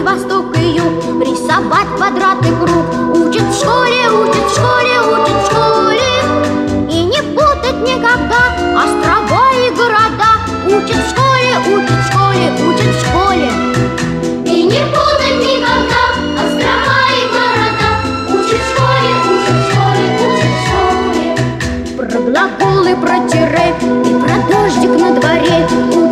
восток и юг, рисовать квадрат и круг. Учат в школе, учат в школе, учат в школе. И не путать никогда острова и города. Учат в школе, учат в школе, учат в школе. И не путать никогда острова и города. Учат в школе, учат в школе, учат в школе. Про глаголы, про тире и про дождик на дворе